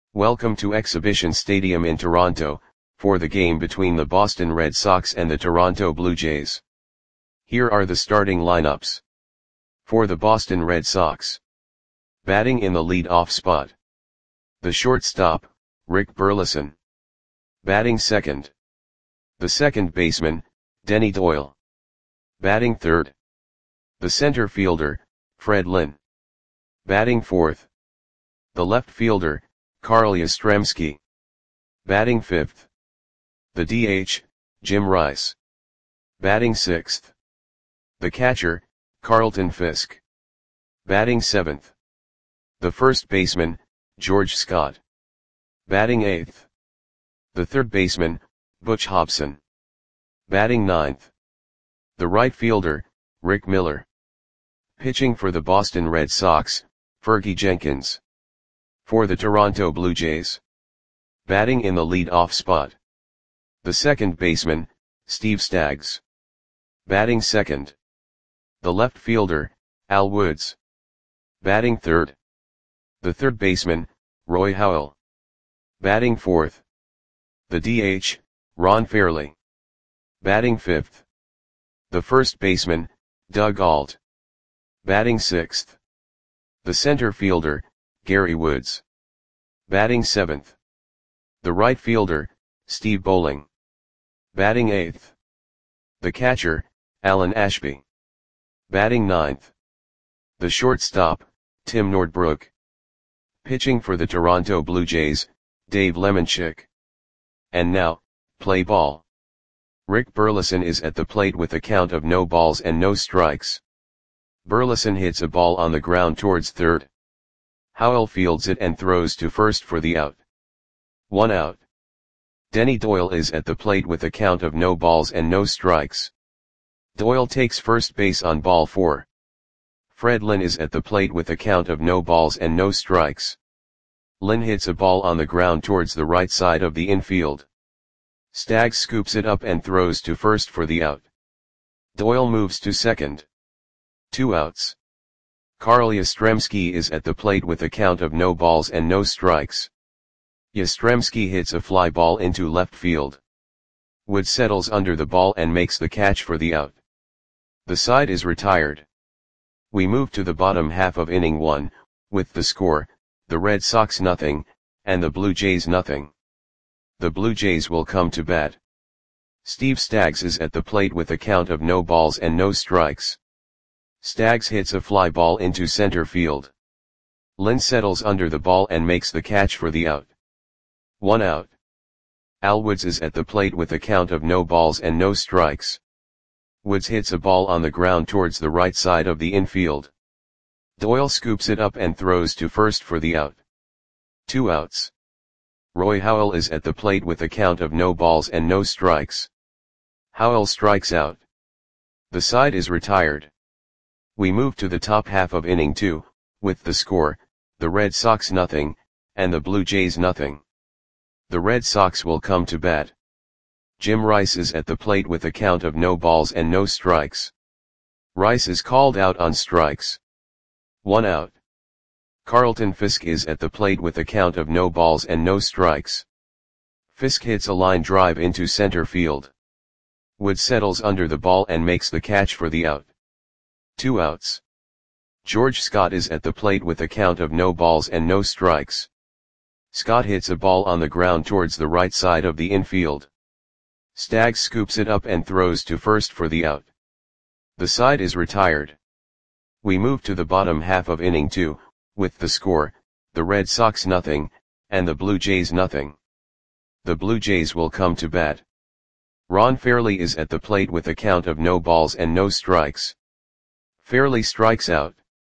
Welcome to Exhibition Stadium in Toronto, for the game between the Boston Red Sox and the Toronto Blue Jays. Here are the starting lineups. For the Boston Red Sox. Batting in the lead-off spot. The shortstop, Rick Burleson. Batting second. The second baseman, Denny Doyle. Batting third. The center fielder, Fred Lynn. Batting fourth. The left fielder, Carl Yastrzemski. Batting fifth. The DH, Jim Rice. Batting sixth. The catcher, Carlton Fisk. Batting seventh. The first baseman, George Scott. Batting eighth. The third baseman, Butch Hobson. Batting ninth. The right fielder, Rick Miller. Pitching for the Boston Red Sox, Fergie Jenkins. For the Toronto Blue Jays. Batting in the lead-off spot. The second baseman, Steve Staggs. Batting second. The left fielder, Al Woods. Batting third. The third baseman, Roy Howell. Batting fourth. The DH, Ron Fairly. Batting fifth. The first baseman, Doug Ault. Batting sixth. The center fielder, Gary Woods. Batting seventh. The right fielder, Steve Bowling. Batting eighth. The catcher, Alan Ashby. Batting ninth. The shortstop, Tim Nordbrook. Pitching for the Toronto Blue Jays, Dave Lemanchik. And now, play ball. Rick Burleson is at the plate with a count of no balls and no strikes. Burleson hits a ball on the ground towards third. Howell fields it and throws to first for the out. 1 out. Denny Doyle is at the plate with a count of no balls and no strikes. Doyle takes first base on ball 4. Fred Lynn is at the plate with a count of no balls and no strikes. Lynn hits a ball on the ground towards the right side of the infield. Staggs scoops it up and throws to first for the out. Doyle moves to second. 2 outs. Carl Yastrzemski is at the plate with a count of no balls and no strikes. Yastrzemski hits a fly ball into left field. Woods settles under the ball and makes the catch for the out. The side is retired. We move to the bottom half of inning 1, with the score, the Red Sox nothing, and the Blue Jays nothing. The Blue Jays will come to bat. Steve Staggs is at the plate with a count of no balls and no strikes. Staggs hits a fly ball into center field. Lynn settles under the ball and makes the catch for the out. 1 out. Al Woods is at the plate with a count of no balls and no strikes. Woods hits a ball on the ground towards the right side of the infield. Doyle scoops it up and throws to first for the out. 2 outs. Roy Howell is at the plate with a count of no balls and no strikes. Howell strikes out. The side is retired. We move to the top half of inning 2, with the score, the Red Sox nothing, and the Blue Jays nothing. The Red Sox will come to bat. Jim Rice is at the plate with a count of no balls and no strikes. Rice is called out on strikes. 1 out. Carlton Fisk is at the plate with a count of no balls and no strikes. Fisk hits a line drive into center field. Woods settles under the ball and makes the catch for the out. 2 outs. George Scott is at the plate with a count of no balls and no strikes. Scott hits a ball on the ground towards the right side of the infield. Staggs scoops it up and throws to first for the out. The side is retired. We move to the bottom half of inning 2, with the score, the Red Sox nothing, and the Blue Jays nothing. The Blue Jays will come to bat. Ron Fairly is at the plate with a count of no balls and no strikes. Fairly strikes out.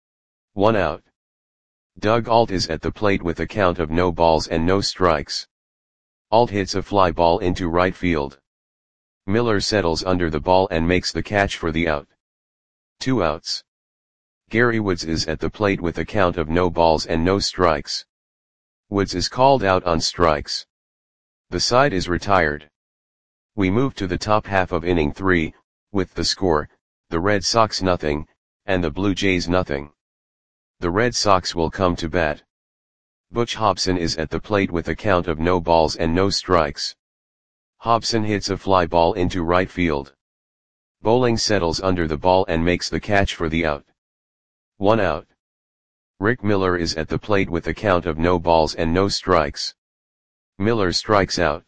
1 out. Doug Ault is at the plate with a count of no balls and no strikes. Ault hits a fly ball into right field. Miller settles under the ball and makes the catch for the out. 2 outs. Gary Woods is at the plate with a count of no balls and no strikes. Woods is called out on strikes. The side is retired. We move to the top half of inning 3, with the score, the Red Sox nothing, and the Blue Jays nothing. The Red Sox will come to bat. Butch Hobson is at the plate with a count of no balls and no strikes. Hobson hits a fly ball into right field. Bowling settles under the ball and makes the catch for the out. 1 out. Rick Miller is at the plate with a count of no balls and no strikes. Miller strikes out.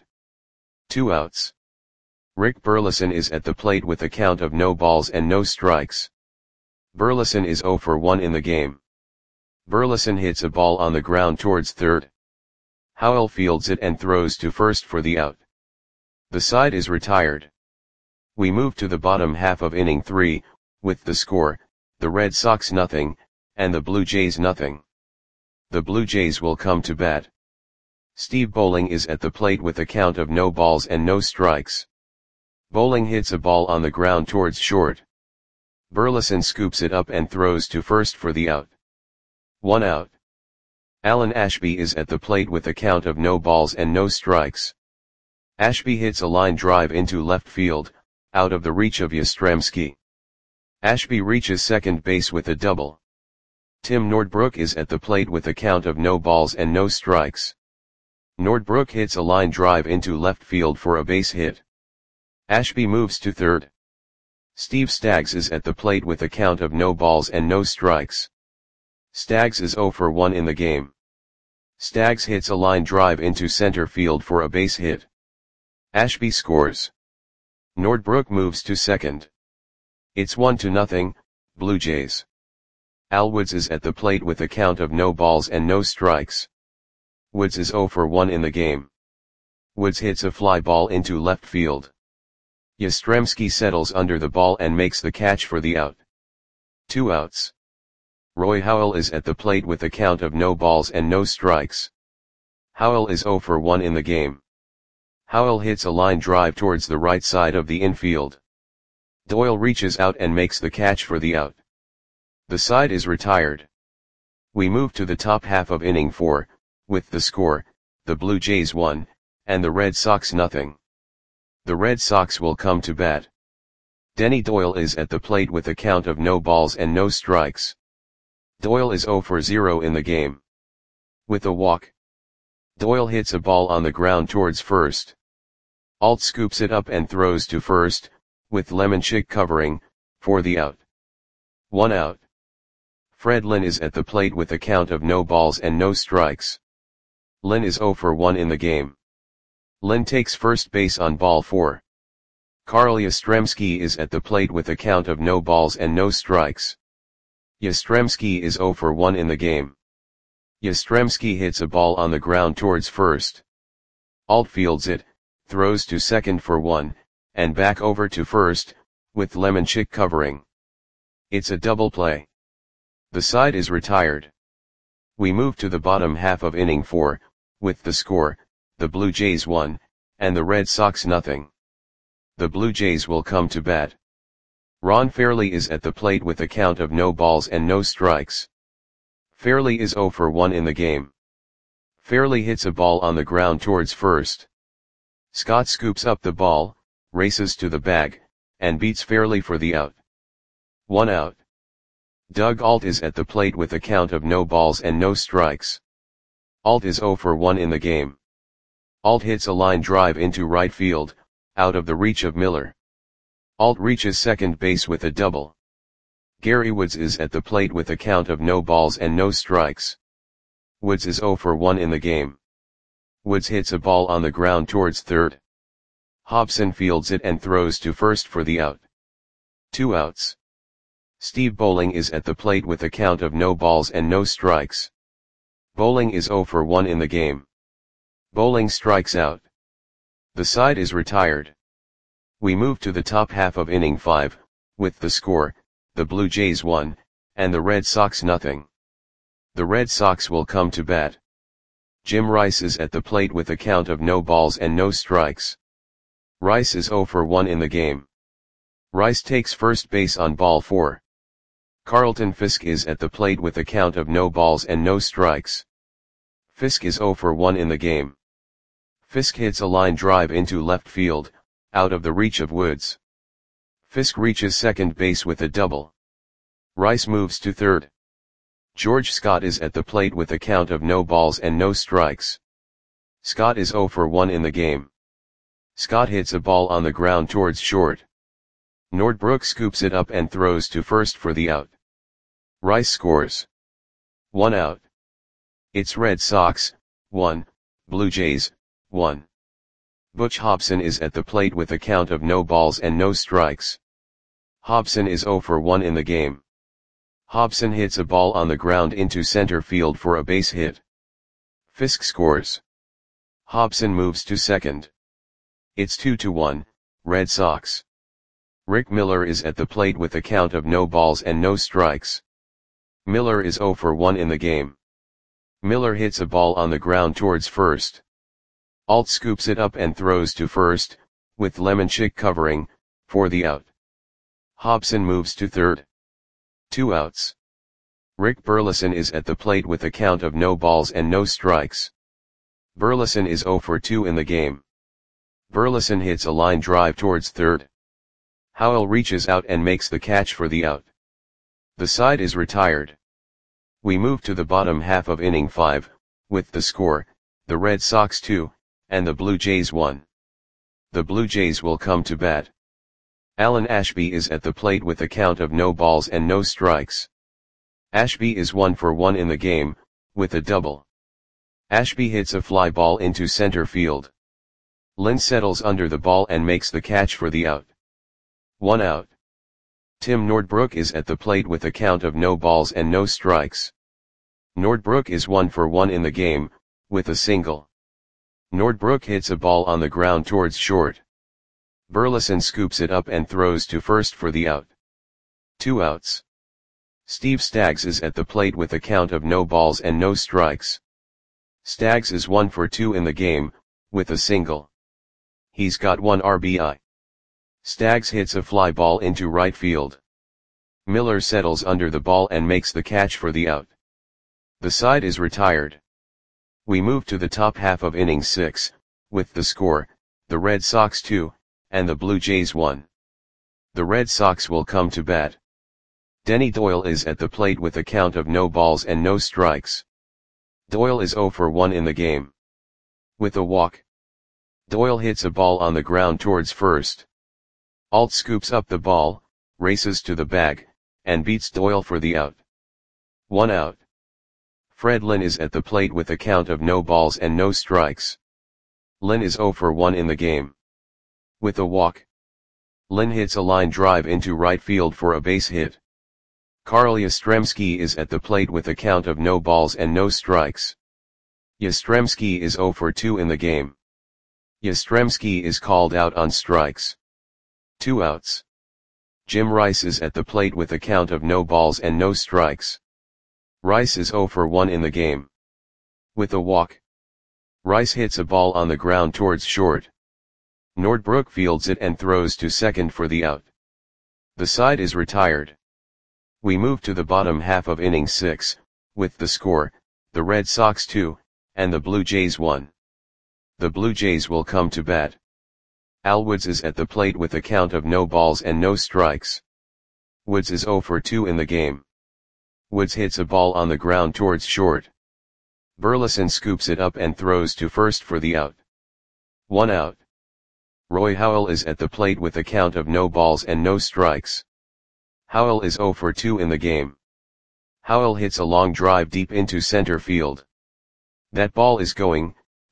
2 outs. Rick Burleson is at the plate with a count of no balls and no strikes. Burleson is 0 for 1 in the game. Burleson hits a ball on the ground towards third. Howell fields it and throws to first for the out. The side is retired. We move to the bottom half of inning 3, with the score, the Red Sox nothing, and the Blue Jays nothing. The Blue Jays will come to bat. Steve Bowling is at the plate with a count of no balls and no strikes. Bowling hits a ball on the ground towards short. Burleson scoops it up and throws to first for the out. 1 out. Alan Ashby is at the plate with a count of no balls and no strikes. Ashby hits a line drive into left field, out of the reach of Yastrzemski. Ashby reaches second base with a double. Tim Nordbrook is at the plate with a count of no balls and no strikes. Nordbrook hits a line drive into left field for a base hit. Ashby moves to third. Steve Staggs is at the plate with a count of no balls and no strikes. Staggs is 0 for 1 in the game. Staggs hits a line drive into center field for a base hit. Ashby scores. Nordbrook moves to second. It's 1-0, Blue Jays. Al Woods is at the plate with a count of no balls and no strikes. Woods is 0 for 1 in the game. Woods hits a fly ball into left field. Yastrzemski settles under the ball and makes the catch for the out. 2 outs. Roy Howell is at the plate with a count of no balls and no strikes. Howell is 0 for 1 in the game. Howell hits a line drive towards the right side of the infield. Doyle reaches out and makes the catch for the out. The side is retired. We move to the top half of inning 4, with the score, the Blue Jays 1, and the Red Sox nothing. The Red Sox will come to bat. Denny Doyle is at the plate with a count of no balls and no strikes. Doyle is 0 for 0 in the game. With a walk. Doyle hits a ball on the ground towards first. Alt scoops it up and throws to first, with Lemanchik covering, for the out. 1 out. Fred Lynn is at the plate with a count of no balls and no strikes. Lynn is 0 for 1 in the game. Lynn takes first base on ball 4. Carl Yastrzemski is at the plate with a count of no balls and no strikes. Yastrzemski is 0 for 1 in the game. Yastrzemski hits a ball on the ground towards first. Alt fields it, throws to second for 1, and back over to first, with Lemanchik covering. It's a double play. The side is retired. We move to the bottom half of inning 4, with the score, the Blue Jays 1, and the Red Sox nothing. The Blue Jays will come to bat. Ron Fairley is at the plate with a count of no balls and no strikes. Fairley is 0 for 1 in the game. Fairley hits a ball on the ground towards first. Scott scoops up the ball, races to the bag, and beats Fairley for the out. 1 out. Doug Alt is at the plate with a count of no balls and no strikes. Alt is 0 for 1 in the game. Alt hits a line drive into right field, out of the reach of Miller. Alt reaches second base with a double. Gary Woods is at the plate with a count of no balls and no strikes. Woods is 0 for 1 in the game. Woods hits a ball on the ground towards third. Hobson fields it and throws to first for the out. 2 outs. Steve Bowling is at the plate with a count of no balls and no strikes. Bowling is 0 for 1 in the game. Bowling strikes out. The side is retired. We move to the top half of inning 5, with the score, the Blue Jays 1, and the Red Sox nothing. The Red Sox will come to bat. Jim Rice is at the plate with a count of no balls and no strikes. Rice is 0 for 1 in the game. Rice takes first base on ball 4. Carlton Fisk is at the plate with a count of no balls and no strikes. Fisk is 0 for 1 in the game. Fisk hits a line drive into left field, out of the reach of Woods. Fisk reaches second base with a double. Rice moves to third. George Scott is at the plate with a count of no balls and no strikes. Scott is 0 for 1 in the game. Scott hits a ball on the ground towards short. Nordbrook scoops it up and throws to first for the out. Rice scores. 1 out. It's Red Sox, 1, Blue Jays, 1. Butch Hobson is at the plate with a count of no balls and no strikes. Hobson is 0 for 1 in the game. Hobson hits a ball on the ground into center field for a base hit. Fisk scores. Hobson moves to second. It's 2-1, Red Sox. Rick Miller is at the plate with a count of no balls and no strikes. Miller is 0 for 1 in the game. Miller hits a ball on the ground towards first. Alt scoops it up and throws to first, with Lemonchick covering, for the out. Hobson moves to third. 2 outs. Rick Burleson is at the plate with a count of no balls and no strikes. Burleson is 0 for 2 in the game. Burleson hits a line drive towards third. Howell reaches out and makes the catch for the out. The side is retired. We move to the bottom half of inning 5, with the score, the Red Sox 2, and the Blue Jays 1. The Blue Jays will come to bat. Alan Ashby is at the plate with a count of no balls and no strikes. Ashby is 1 for 1 in the game, with a double. Ashby hits a fly ball into center field. Lynn settles under the ball and makes the catch for the out. 1 out. Tim Nordbrook is at the plate with a count of no balls and no strikes. Nordbrook is 1 for 1 in the game, with a single. Nordbrook hits a ball on the ground towards short. Burleson scoops it up and throws to first for the out. 2 outs. Steve Staggs is at the plate with a count of no balls and no strikes. Staggs is 1 for 2 in the game, with a single. He's got 1 RBI. Staggs hits a fly ball into right field. Miller settles under the ball and makes the catch for the out. The side is retired. We move to the top half of inning 6, with the score, the Red Sox 2, and the Blue Jays 1. The Red Sox will come to bat. Denny Doyle is at the plate with a count of no balls and no strikes. Doyle is 0 for 1 in the game. With a walk. Doyle hits a ball on the ground towards first. Alt scoops up the ball, races to the bag, and beats Doyle for the out. 1 out. Fred Lynn is at the plate with a count of no balls and no strikes. Lynn is 0 for 1 in the game. With a walk. Lynn hits a line drive into right field for a base hit. Carl Yastrzemski is at the plate with a count of no balls and no strikes. Yastrzemski is 0 for 2 in the game. Yastrzemski is called out on strikes. 2 outs. Jim Rice is at the plate with a count of no balls and no strikes. Rice is 0 for 1 in the game. With a walk. Rice hits a ball on the ground towards short. Nordbrook fields it and throws to second for the out. The side is retired. We move to the bottom half of inning 6, with the score, the Red Sox 2, and the Blue Jays 1. The Blue Jays will come to bat. Al Woods is at the plate with a count of no balls and no strikes. Woods is 0 for 2 in the game. Woods hits a ball on the ground towards short. Burleson scoops it up and throws to first for the out. 1 out. Roy Howell is at the plate with a count of no balls and no strikes. Howell is 0 for 2 in the game. Howell hits a long drive deep into center field. That ball is going,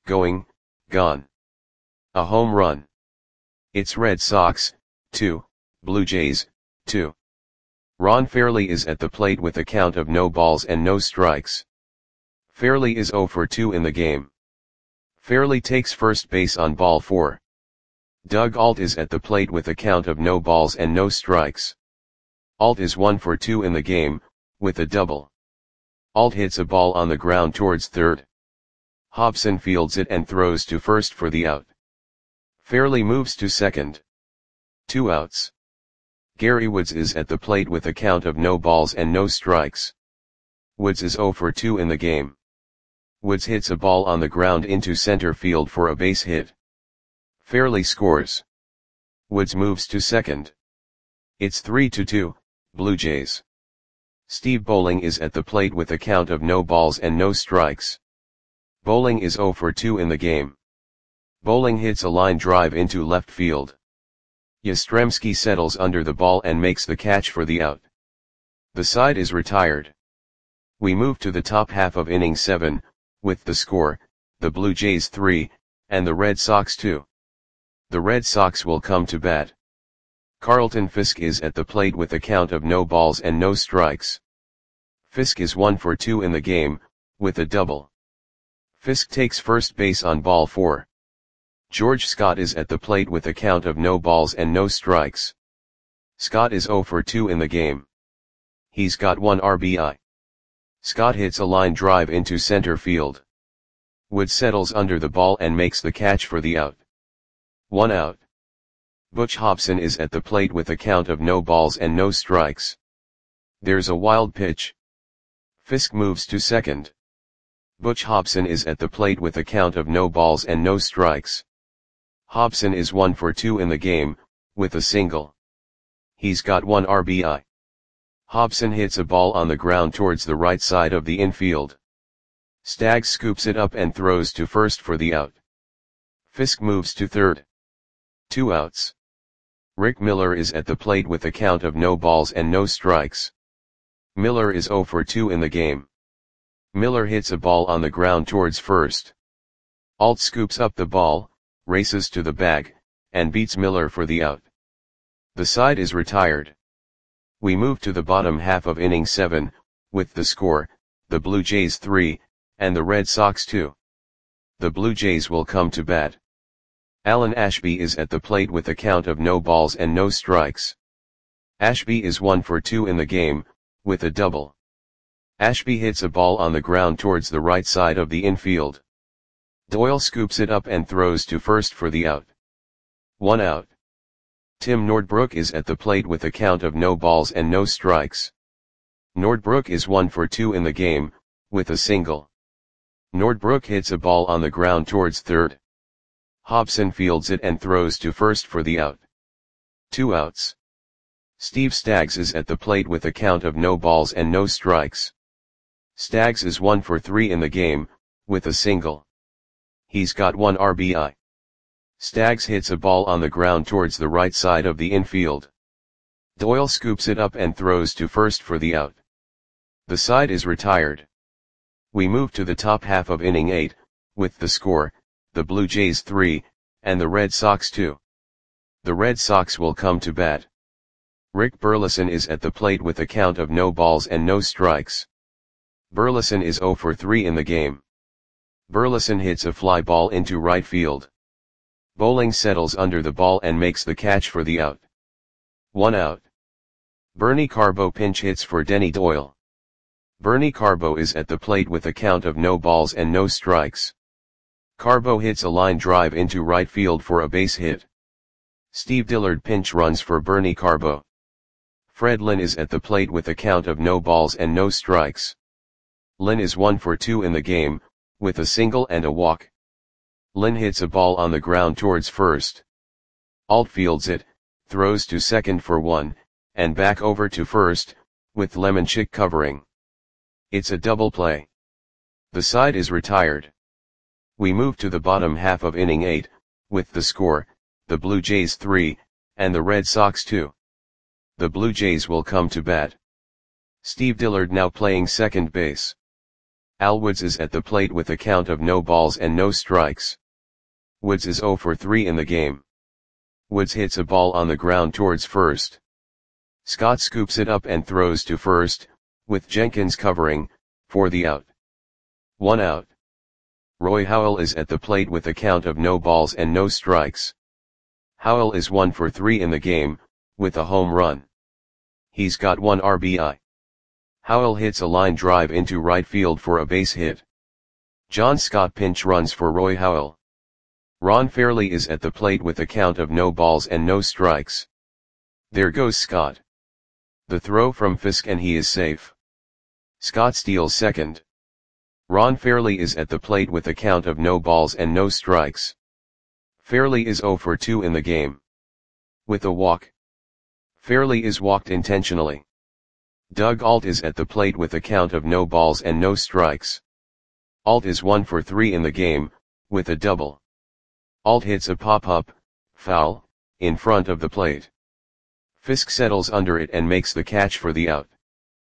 gone. A home run. It's Red Sox, 2, Blue Jays, 2. Ron Fairley is at the plate with a count of no balls and no strikes. Fairley is 0 for 2 in the game. Fairley takes first base on ball 4. Doug Alt is at the plate with a count of no balls and no strikes. Alt is 1 for 2 in the game, with a double. Alt hits a ball on the ground towards third. Hobson fields it and throws to first for the out. Fairley moves to second. 2 outs. Gary Woods is at the plate with a count of no balls and no strikes. Woods is 0 for 2 in the game. Woods hits a ball on the ground into center field for a base hit. Fairley scores. Woods moves to second. It's 3-2, Blue Jays. Steve Bowling is at the plate with a count of no balls and no strikes. Bowling is 0 for 2 in the game. Bowling hits a line drive into left field. Yastrzemski settles under the ball and makes the catch for the out. The side is retired. We move to the top half of inning 7, with the score, the Blue Jays 3, and the Red Sox 2. The Red Sox will come to bat. Carlton Fisk is at the plate with a count of no balls and no strikes. Fisk is 1 for 2 in the game, with a double. Fisk takes first base on ball 4. George Scott is at the plate with a count of no balls and no strikes. Scott is 0 for 2 in the game. He's got 1 RBI. Scott hits a line drive into center field. Wood settles under the ball and makes the catch for the out. 1 out. Butch Hobson is at the plate with a count of no balls and no strikes. There's a wild pitch. Fisk moves to second. Butch Hobson is at the plate with a count of no balls and no strikes. Hobson is 1 for 2 in the game, with a single. He's got 1 RBI. Hobson hits a ball on the ground towards the right side of the infield. Staggs scoops it up and throws to first for the out. Fisk moves to third. 2 outs. Rick Miller is at the plate with a count of no balls and no strikes. Miller is 0 for 2 in the game. Miller hits a ball on the ground towards first. Alt scoops up the ball, races to the bag, and beats Miller for the out. The side is retired. We move to the bottom half of inning 7, with the score, the Blue Jays 3, and the Red Sox 2. The Blue Jays will come to bat. Alan Ashby is at the plate with a count of no balls and no strikes. Ashby is 1 for 2 in the game, with a double. Ashby hits a ball on the ground towards the right side of the infield. Doyle scoops it up and throws to first for the out. 1 out. Tim Nordbrook is at the plate with a count of no balls and no strikes. Nordbrook is 1 for 2 in the game, with a single. Nordbrook hits a ball on the ground towards third. Hobson fields it and throws to first for the out. 2 outs. Steve Staggs is at the plate with a count of no balls and no strikes. Staggs is 1 for 3 in the game, with a single. He's got 1 RBI. Staggs hits a ball on the ground towards the right side of the infield. Doyle scoops it up and throws to first for the out. The side is retired. We move to the top half of inning 8, with the score, the Blue Jays 3, and the Red Sox 2. The Red Sox will come to bat. Rick Burleson is at the plate with a count of no balls and no strikes. Burleson is 0 for 3 in the game. Burleson hits a fly ball into right field. Bowling settles under the ball and makes the catch for the out. 1 out. Bernie Carbo pinch hits for Denny Doyle. Bernie Carbo is at the plate with a count of no balls and no strikes. Carbo hits a line drive into right field for a base hit. Steve Dillard pinch runs for Bernie Carbo. Fred Lynn is at the plate with a count of no balls and no strikes. Lynn is 1 for 2 in the game, with a single and a walk. Lynn hits a ball on the ground towards first. Alt fields it, throws to second for 1, and back over to first, with Lemonchick covering. It's a double play. The side is retired. We move to the bottom half of inning 8, with the score, the Blue Jays 3, and the Red Sox 2. The Blue Jays will come to bat. Steve Dillard now playing second base. Al Woods is at the plate with a count of no balls and no strikes. Woods is 0 for 3 in the game. Woods hits a ball on the ground towards first. Scott scoops it up and throws to first, with Jenkins covering, for the out. 1 out. Roy Howell is at the plate with a count of no balls and no strikes. Howell is 1 for 3 in the game, with a home run. He's got 1 RBI. Howell hits a line drive into right field for a base hit. John Scott pinch runs for Roy Howell. Ron Fairley is at the plate with a count of no balls and no strikes. There goes Scott. The throw from Fisk and he is safe. Scott steals second. Ron Fairley is at the plate with a count of no balls and no strikes. Fairley is 0 for 2 in the game. With a walk. Fairley is walked intentionally. Doug Ault is at the plate with a count of no balls and no strikes. Ault is 1 for 3 in the game, with a double. Ault hits a pop-up, foul, in front of the plate. Fisk settles under it and makes the catch for the out.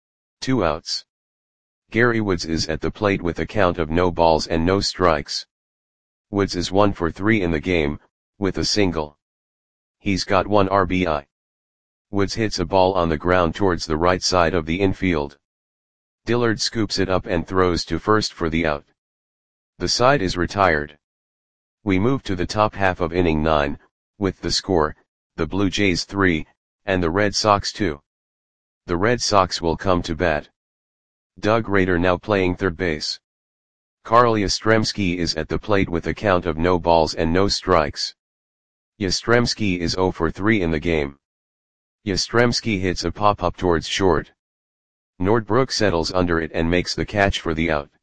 2 outs. Gary Woods is at the plate with a count of no balls and no strikes. Woods is 1 for 3 in the game, with a single. He's got 1 RBI. Woods hits a ball on the ground towards the right side of the infield. Dillard scoops it up and throws to first for the out. The side is retired. We move to the top half of inning 9, with the score, the Blue Jays 3, and the Red Sox 2. The Red Sox will come to bat. Doug Rader now playing third base. Carl Yastrzemski is at the plate with a count of no balls and no strikes. Yastrzemski is 0 for 3 in the game. Yastrzemski hits a pop-up towards short. Nordbrook settles under it and makes the catch for the out.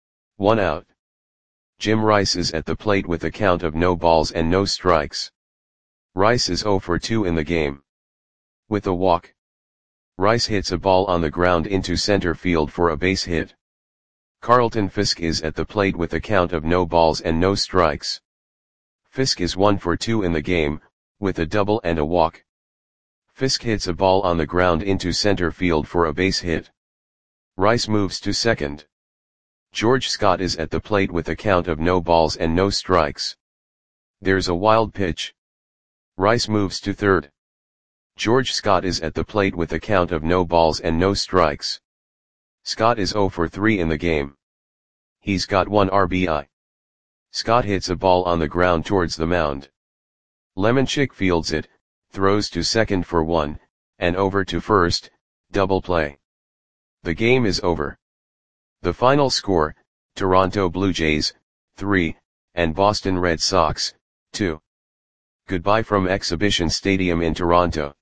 1 out. Jim Rice is at the plate with a count of no balls and no strikes. Rice is 0 for 2 in the game. With a walk. Rice hits a ball on the ground into center field for a base hit. Carlton Fisk is at the plate with a count of no balls and no strikes. Fisk is 1 for 2 in the game, with a double and a walk. Fisk hits a ball on the ground into center field for a base hit. Rice moves to second. George Scott is at the plate with a count of no balls and no strikes. There's a wild pitch. Rice moves to third. George Scott is at the plate with a count of no balls and no strikes. Scott is 0 for 3 in the game. He's got 1 RBI. Scott hits a ball on the ground towards the mound. Lemonchick fields it, throws to second for 1, and over to first, double play. The game is over. The final score, Toronto Blue Jays, 3, and Boston Red Sox, 2. Goodbye from Exhibition Stadium in Toronto.